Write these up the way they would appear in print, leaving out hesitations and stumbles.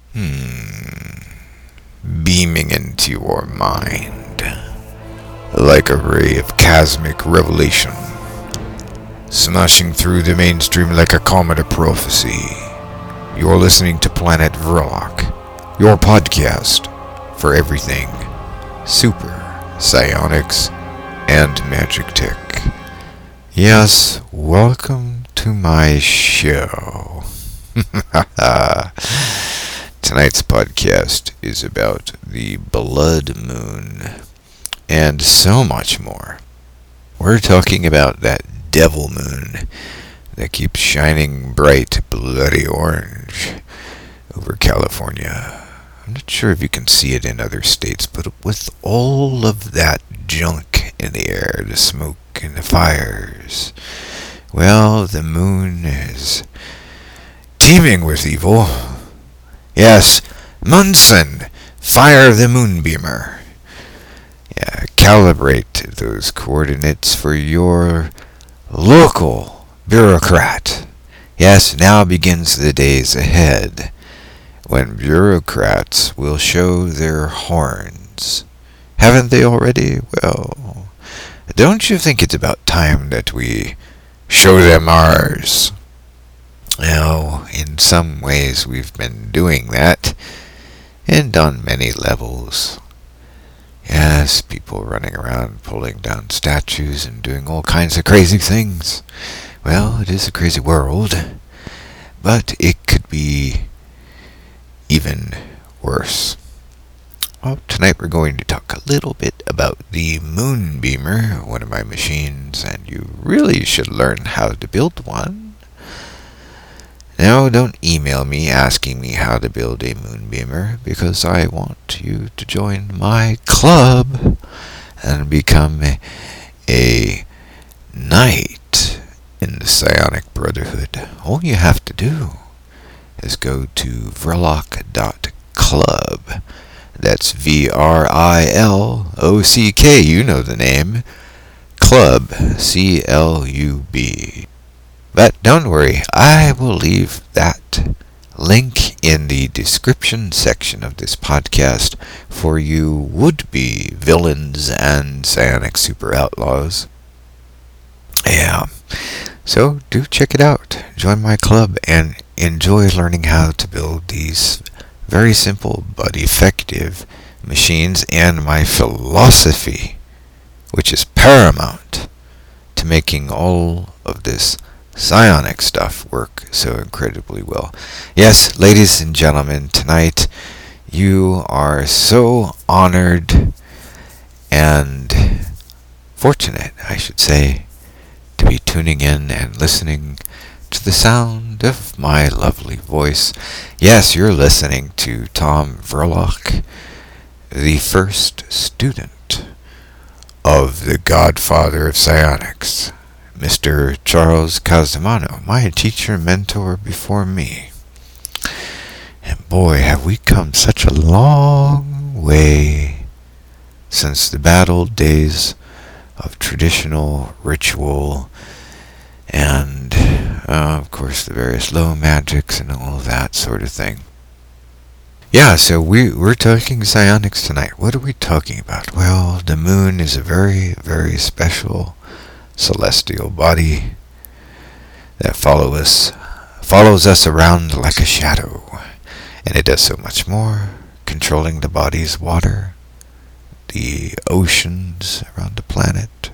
Beaming into your mind like a ray of cosmic revelation, smashing through the mainstream like a comet of prophecy. You're listening to Planet Verloc, your podcast for everything super, psionics, and magic tech. Yes, welcome to my show. Tonight's podcast is about the blood moon and so much more. We're talking about that devil moon that keeps shining bright bloody orange over California. I'm not sure if you can see it in other states, but with all of that junk in the air, the smoke and the fires, well, the moon is teeming with evil. Yes, Munson, fire the moonbeamer. Yeah, calibrate those coordinates for your local bureaucrat. Yes, now begins the days ahead when bureaucrats will show their horns. Haven't they already? Well, don't you think it's about time that we show them ours? Now, in some ways we've been doing that, and on many levels. Yes, people running around pulling down statues and doing all kinds of crazy things. Well, it is a crazy world, but it could be even worse. Well, tonight we're going to talk a little bit about the Moonbeamer, one of my machines, and you really should learn how to build one. Now, don't email me asking me how to build a Moonbeamer, because I want you to join my club and become a knight in the Psionic Brotherhood. All you have to do is go to Verloc.club. That's VRILOCK, you know the name. Club, CLUB. But don't worry, I will leave that link in the description section of this podcast for you would-be villains and psionic super outlaws. Yeah, so do check it out. Join my club and enjoy learning how to build these very simple but effective machines and my philosophy, which is paramount to making all of this psionic stuff work so incredibly well. Yes, ladies and gentlemen, tonight you are so honored and fortunate, I should say, to be tuning in and listening to the sound of my lovely voice. Yes, you're listening to Tom Verloc, the first student of the godfather of psionics, Mr. Charles Casimano, my teacher and mentor before me. And boy, have we come such a long way since the bad old days of traditional ritual and, of course, the various low magics and all that sort of thing. Yeah, so we're talking psionics tonight. What are we talking about? Well, the moon is a very, very special celestial body that follows us around like a shadow, and it does so much more, controlling the body's water, the oceans around the planet,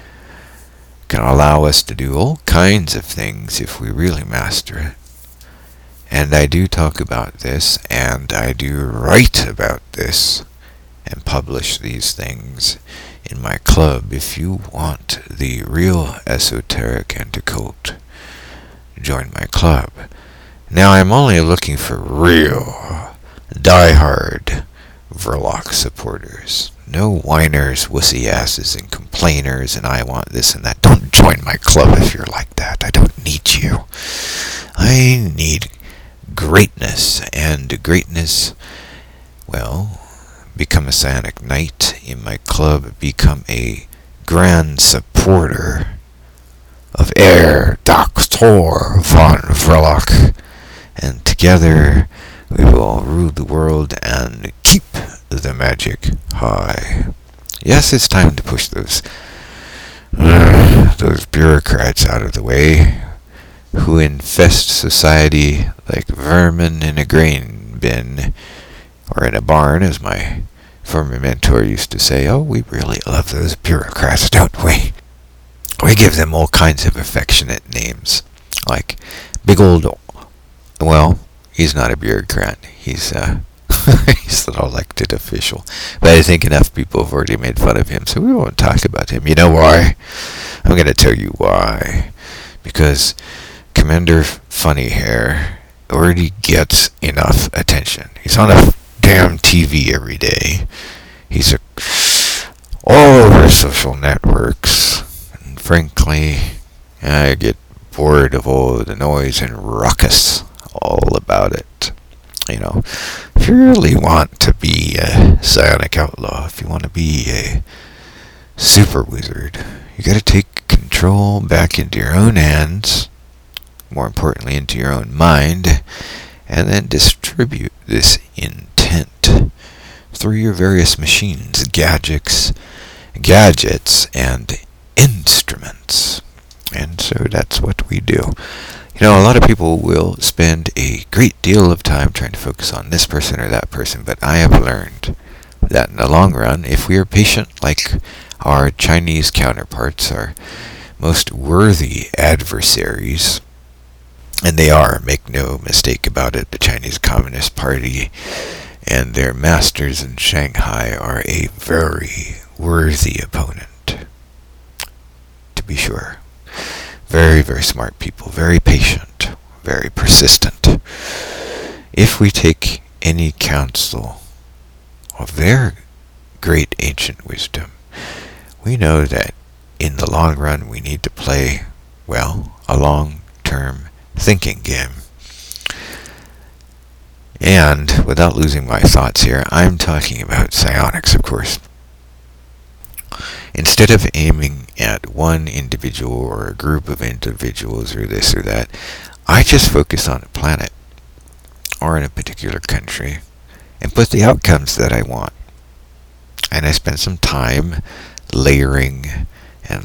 can allow us to do all kinds of things if we really master it. And I do talk about this, and I do write about this and publish these things in my club. If you want the real esoteric and occult, join my club. Now, I'm only looking for real, die-hard Verloc supporters. No whiners, wussy asses, and complainers, and I want this and that. Don't join my club if you're like that. I don't need you. I need greatness, and greatness, well, become a psionic knight in my club, become a grand supporter of Herr Dr. von Verloc, and together We will rule the world and keep the magic high. Yes, it's time to push those bureaucrats out of the way who infest society like vermin in a grain bin or in a barn, as my former mentor used to say. Oh, we really love those bureaucrats, don't we? We give them all kinds of affectionate names, like big old, well, he's not a bureaucrat. He's he's an elected official. But I think enough people have already made fun of him, so we won't talk about him. You know why? I'm going to tell you why. Because Commander Funny Hair already gets enough attention. He's on a damn TV every day. He's all over social networks. And frankly, I get bored of all the noise and ruckus all about it. You know, if you really want to be a psionic outlaw, if you want to be a super wizard, you gotta take control back into your own hands, more importantly into your own mind, and then distribute this intent through your various machines, gadgets, and instruments. And so that's what we do. You know, a lot of people will spend a great deal of time trying to focus on this person or that person, but I have learned that in the long run, if we are patient like our Chinese counterparts, our most worthy adversaries, and they are, make no mistake about it, the Chinese Communist Party and their masters in Shanghai are a very worthy opponent, to be sure. Very, very smart people, very patient, very persistent. If we take any counsel of their great ancient wisdom, we know that in the long run we need to play, well, a long-term thinking game. And, without losing my thoughts here, I'm talking about psionics, of course. Instead of aiming at one individual or a group of individuals or this or that, I just focus on a planet or in a particular country and put the outcomes that I want. And I spend some time layering and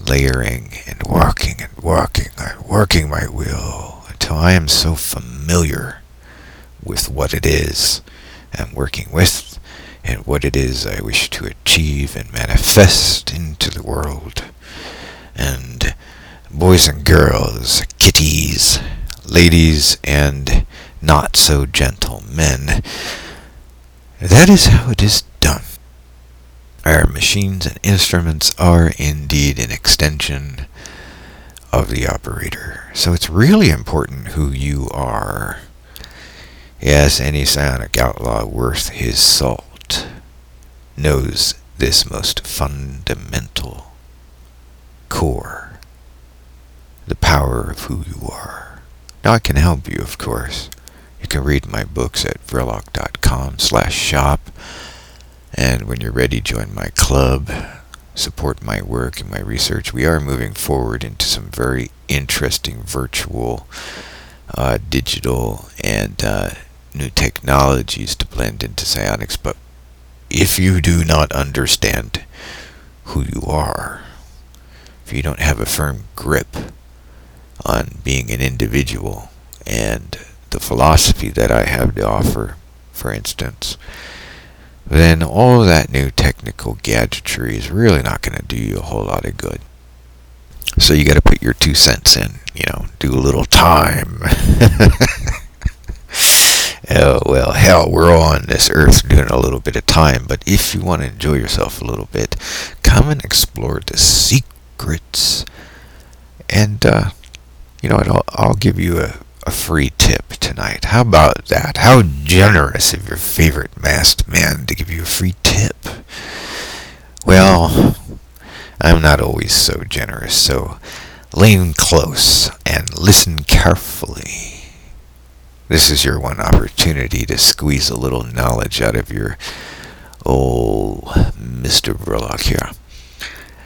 working my will until I am so familiar with what it is I'm working with and what it is I wish to achieve and manifest into the world. And boys and girls, kitties, ladies, and not so gentle men, that is how it is done. Our machines and instruments are indeed an extension of the operator. So it's really important who you are. Yes, any psionic outlaw worth his salt knows this most fundamental core, the power of who you are. Now I can help you, of course. You can read my books at Verloc.com/shop, and when you're ready, join my club, support my work and my research. We are moving forward into some very interesting virtual, digital, and new technologies to blend into psionics, but if you do not understand who you are, if you don't have a firm grip on being an individual and the philosophy that I have to offer, for instance, then all of that new technical gadgetry is really not going to do you a whole lot of good. So you got to put your 2 cents in, do a little time. Oh, well, hell, we're all on this earth doing a little bit of time, but if you want to enjoy yourself a little bit, come and explore the secrets. And, I'll give you a free tip tonight. How about that? How generous of your favorite masked man to give you a free tip. Well, I'm not always so generous, so lean close and listen carefully. This is your one opportunity to squeeze a little knowledge out of your old Mr. Verloc here.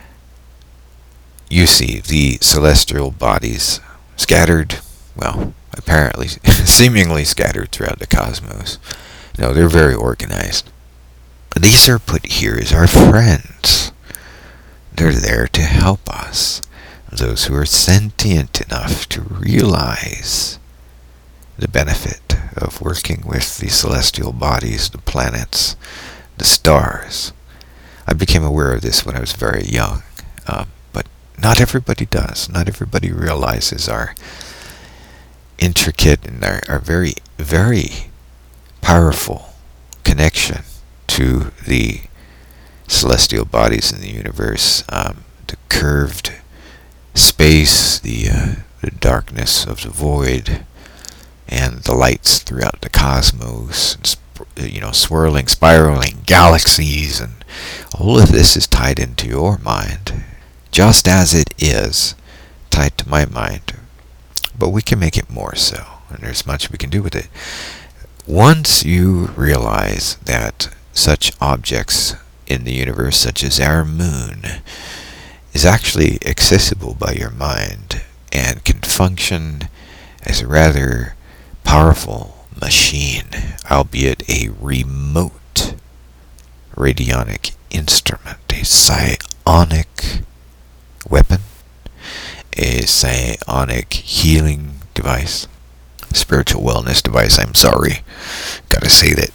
You see, the celestial bodies scattered, well, apparently seemingly scattered throughout the cosmos. No, they're very organized. These are put here as our friends. They're there to help us. Those who are sentient enough to realize the benefit of working with the celestial bodies, the planets, the stars. I became aware of this when I was very young, but not everybody does. Not everybody realizes our intricate and our very, very powerful connection to the celestial bodies in the universe, the curved space, the darkness of the void, and the lights throughout the cosmos, and, swirling, spiraling galaxies, and all of this is tied into your mind, just as it is tied to my mind. But we can make it more so, and there's much we can do with it. Once you realize that such objects in the universe, such as our moon, is actually accessible by your mind and can function as a rather powerful machine, albeit a remote radionic instrument, a psionic weapon, a psionic healing device, spiritual wellness device. I'm sorry, gotta say that,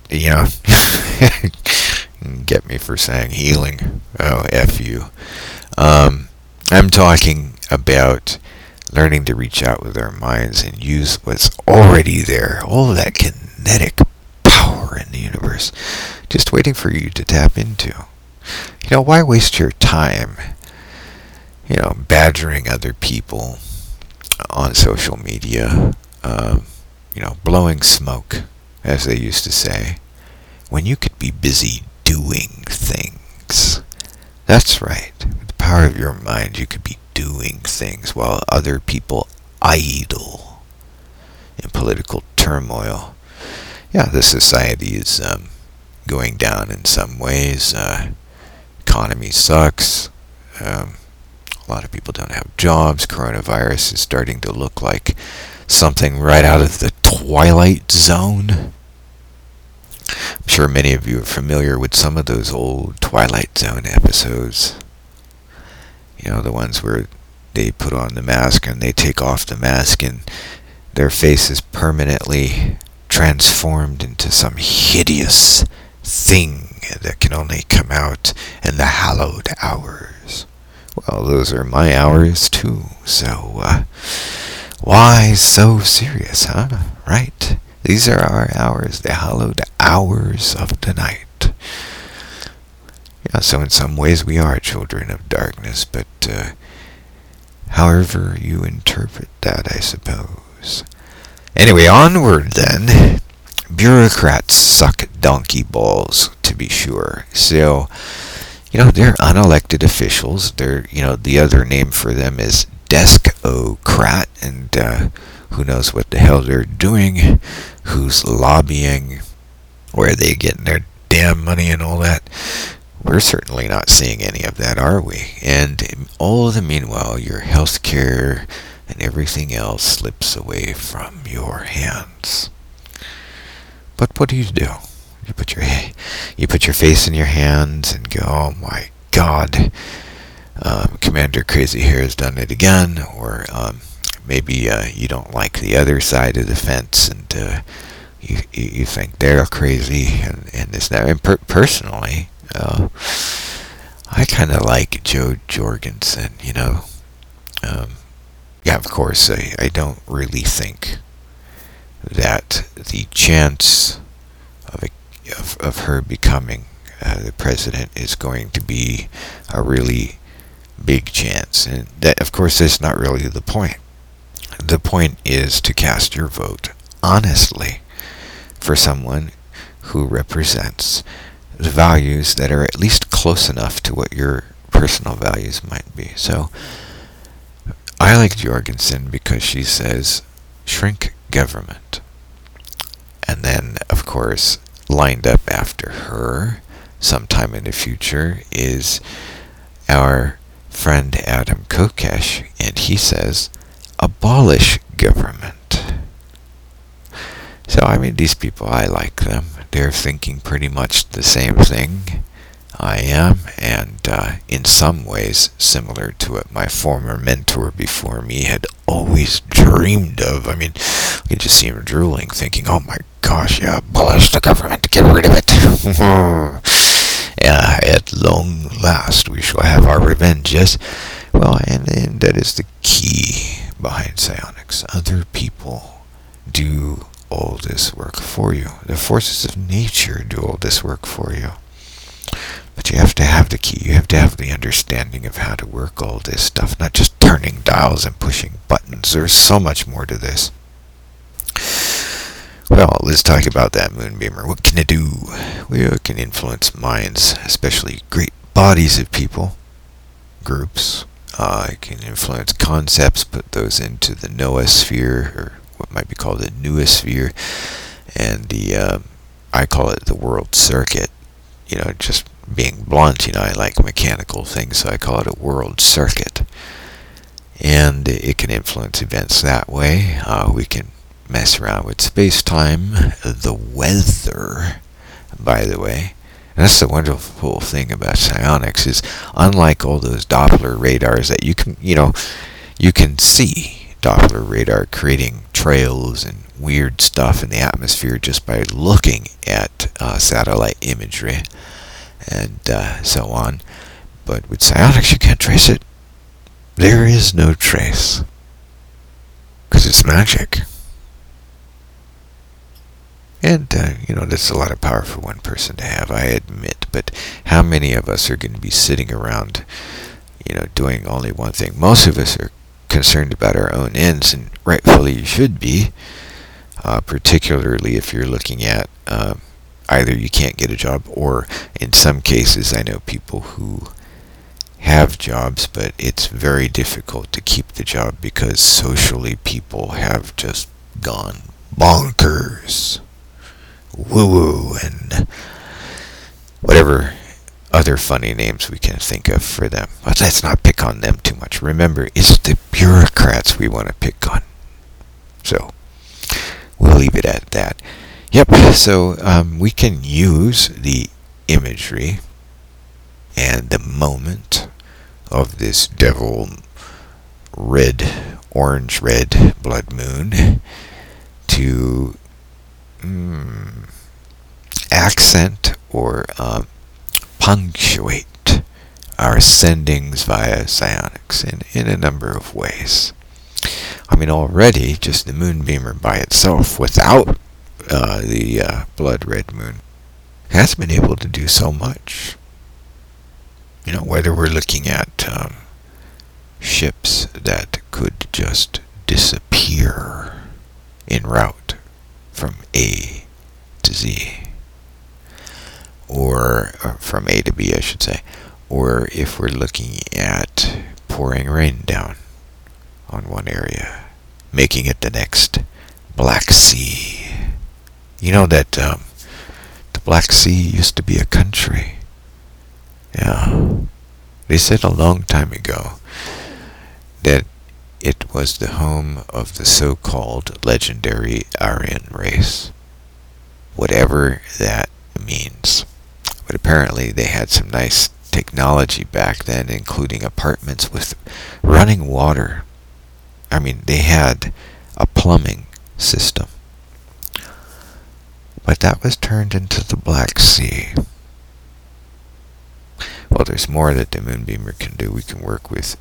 get me for saying healing. Oh, F you. I'm talking about learning to reach out with our minds and use what's already there, all of that kinetic power in the universe, just waiting for you to tap into. Why waste your time, badgering other people on social media, blowing smoke, as they used to say, when you could be busy doing things. That's right. With the power of your mind, you could be doing things while other people idle in political turmoil. Yeah, the society is going down in some ways. Economy sucks. A lot of people don't have jobs. Coronavirus is starting to look like something right out of the Twilight Zone. I'm sure many of you are familiar with some of those old Twilight Zone episodes. The ones where they put on the mask and they take off the mask and their face is permanently transformed into some hideous thing that can only come out in the hallowed hours. Well, those are my hours too, so why so serious, huh? Right? These are our hours, the hallowed hours of the night. Yeah, so in some ways we are children of darkness, but however you interpret that, I suppose. Anyway, onward then. Bureaucrats suck donkey balls, to be sure. So, they're unelected officials. They're, the other name for them is desk-ocrat, and who knows what the hell they're doing, who's lobbying, where they getting their damn money and all that. We're certainly not seeing any of that, are we? And all the meanwhile, your health care and everything else slips away from your hands. But what do? You put your face in your hands and go, oh my God, Commander Crazy Hair has done it again, or maybe you don't like the other side of the fence, and you think they're crazy, and this and that. And personally, I kind of like Jo Jorgensen, yeah, of course, I don't really think that the chance of her becoming the president is going to be a really big chance. And that, of course, is not really the point. The point is to cast your vote honestly for someone who represents the values that are at least close enough to what your personal values might be. So I like Jorgensen because she says shrink government. And then, of course, lined up after her sometime in the future is our friend Adam Kokesh, and he says abolish government. So, I mean, these people, I like them. They're thinking pretty much the same thing I am, and in some ways similar to what my former mentor before me had always dreamed of. I mean, you can just see him drooling, thinking, oh my gosh, yeah, abolish the government, get rid of it. Yeah, at long last we shall have our revenge, yes. Well, and that is the key behind psionics. Other people do all this work for you. The forces of nature do all this work for you. But you have to have the key. You have to have the understanding of how to work all this stuff, not just turning dials and pushing buttons. There's so much more to this. Well, let's talk about that moonbeamer. What can it do? Well, it can influence minds, especially great bodies of people, groups. It can influence concepts, put those into the noosphere, or what might be called the noosphere, and I call it the world circuit. You know, just being blunt, you know, I like mechanical things, so I call it a world circuit. And it can influence events that way. We can mess around with space-time, the weather, by the way. And that's the wonderful thing about psionics is, unlike all those Doppler radars that you can see Doppler radar creating trails and weird stuff in the atmosphere just by looking at satellite imagery and so on. But with psionics, you can't trace it. There is no trace. Because it's magic. And, that's a lot of power for one person to have, I admit. But how many of us are going to be sitting around, doing only one thing? Most of us are concerned about our own ends, and rightfully you should be, particularly if you're looking at either you can't get a job, or in some cases I know people who have jobs, but it's very difficult to keep the job because socially people have just gone bonkers. Woo-woo, and whatever other funny names we can think of for them. But let's not pick on them too much. Remember, it's the bureaucrats we want to pick on. So, we'll leave it at that. Yep, so we can use the imagery and the moment of this devil orange-red blood moon to accent or punctuate our sendings via psionics in a number of ways. I mean, already just the moonbeamer by itself, without the blood red moon, has been able to do so much. Whether we're looking at ships that could just disappear en route from A to Z, or from A to B, I should say, or if we're looking at pouring rain down on one area, making it the next Black Sea. You know that the Black Sea used to be a country. Yeah. They said a long time ago that it was the home of the so-called legendary Aryan race. Whatever that means. But apparently they had some nice technology back then, including apartments with running water. I mean, they had a plumbing system. But that was turned into the Black Sea. Well, there's more that the moonbeamer can do. We can work with,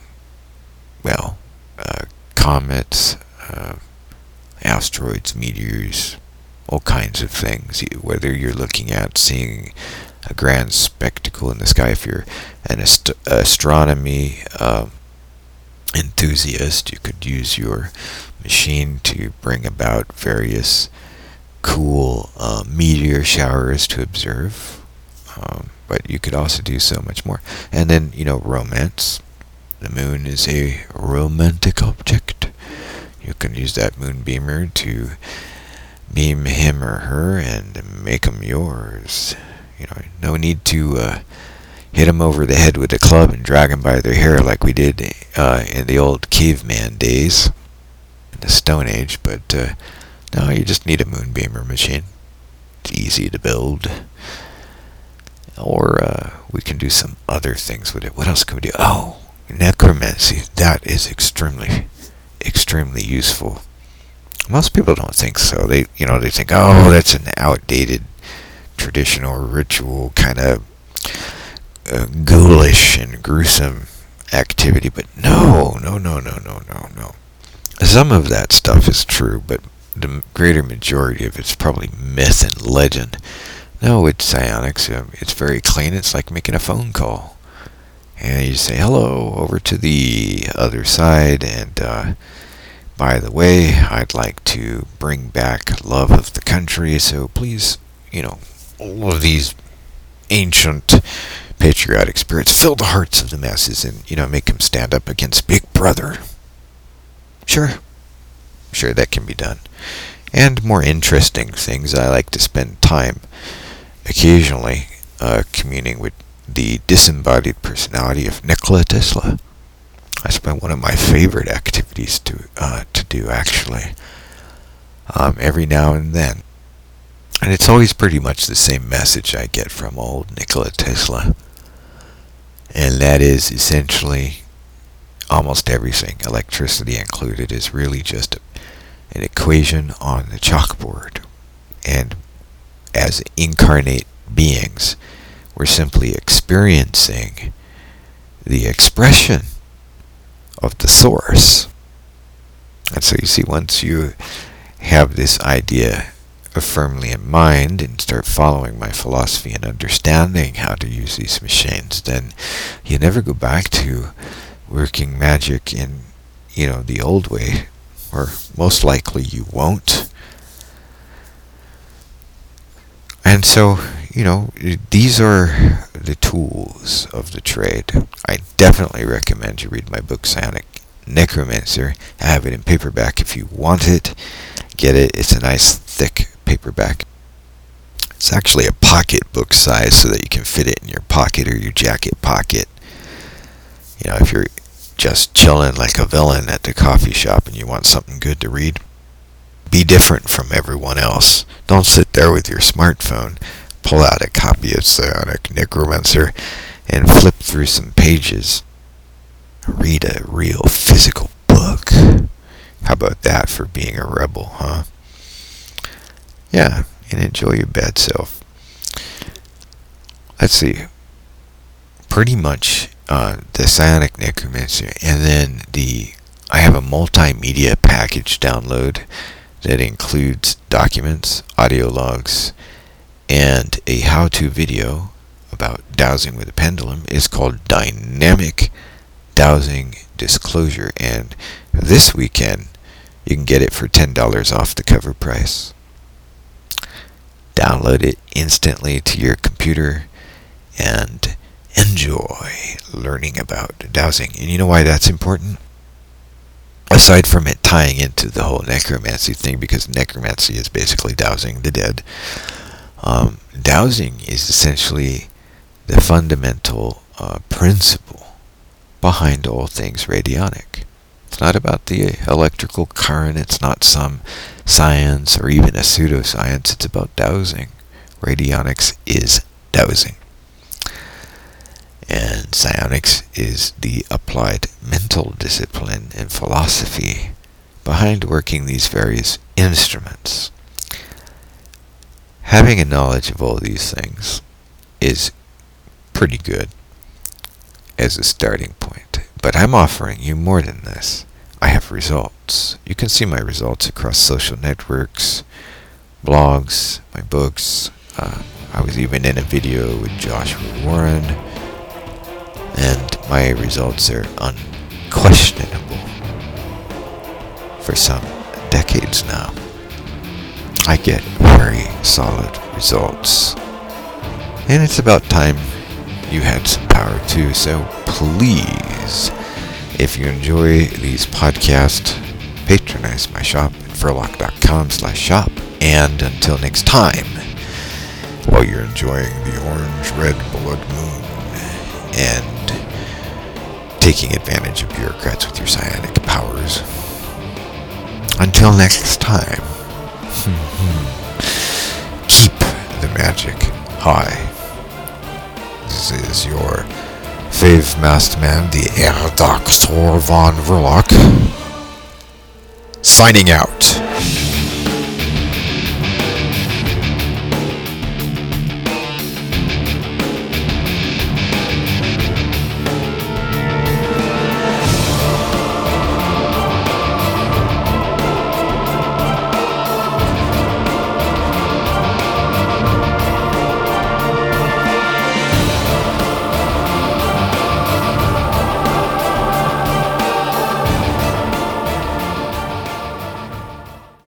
comets, asteroids, meteors, all kinds of things. Whether you're looking at seeing a grand spectacle in the sky, if you're an astronomy enthusiast, you could use your machine to bring about various cool meteor showers to observe. But you could also do so much more. And then, romance. The moon is a romantic object. You can use that moonbeamer to beam him or her and make them yours. No need to hit them over the head with a club and drag them by their hair like we did in the old caveman days, in the Stone Age. But No, you just need a Moonbeamer machine. It's easy to build. Or we can do some other things with it. What else can we do? Oh, necromancy. That is extremely, extremely useful. Most people don't think so. They think, oh, that's an outdated traditional ritual kind of ghoulish and gruesome activity. But no. Some of that stuff is true, but the greater majority of it's probably myth and legend. No, it's psionics. It's very clean. It's like making a phone call. And you say, hello, over to the other side, and by the way, I'd like to bring back love of the country, so please, all of these ancient patriotic spirits fill the hearts of the masses and, make them stand up against Big Brother. Sure, that can be done. And more interesting things, I like to spend time occasionally communing with the disembodied personality of Nikola Tesla. That's been one of my favorite activities to do, actually, every now and then. And it's always pretty much the same message I get from old Nikola Tesla. And that is essentially almost everything, electricity included, is really just an equation on the chalkboard. And as incarnate beings, we're simply experiencing the expression of the source. And so you see, once you have this idea firmly in mind and start following my philosophy and understanding how to use these machines, then you never go back to working magic in, the old way, or most likely you won't. And so, these are the tools of the trade. I definitely recommend you read my book, Psionic Necromancer. I have it in paperback if you want it. Get it. It's a nice, thick paperback. It's actually a pocket book size so that you can fit it in your pocket or your jacket pocket. If you're just chilling like a villain at the coffee shop and you want something good to read, be different from everyone else. Don't sit there with your smartphone, pull out a copy of Psionic Necromancer, and flip through some pages. Read a real physical book. How about that for being a rebel, huh? Yeah, and enjoy your bad self. Let's see. Pretty much the Psionic Necromancer, and then I have a multimedia package download that includes documents, audio logs, and a how-to video about dowsing with a pendulum. It's called Dynamic Dowsing Disclosure, and this weekend you can get it for $10 off the cover price. Download it instantly to your computer and enjoy learning about dowsing. And you know why that's important? Aside from it tying into the whole necromancy thing, because necromancy is basically dowsing the dead, dowsing is essentially the fundamental principle behind all things radionic. It's not about the electrical current, it's not some science or even a pseudoscience, it's about dowsing. Radionics is dowsing. And psionics is the applied mental discipline and philosophy behind working these various instruments. Having a knowledge of all these things is pretty good as a starting point. But I'm offering you more than this. I have results. You can see my results across social networks, blogs, my books. I was even in a video with Joshua Warren. And my results are unquestionable for some decades now. I get very solid results. And it's about time you had some power too. So please, if you enjoy these podcasts, patronize my shop at furlock.com/shop. And until next time, while you're enjoying the orange-red blood moon and taking advantage of bureaucrats with your psionic powers. Until next time, Keep the magic high. This is your fave masked man, the Herr Doctor von Verloc, signing out.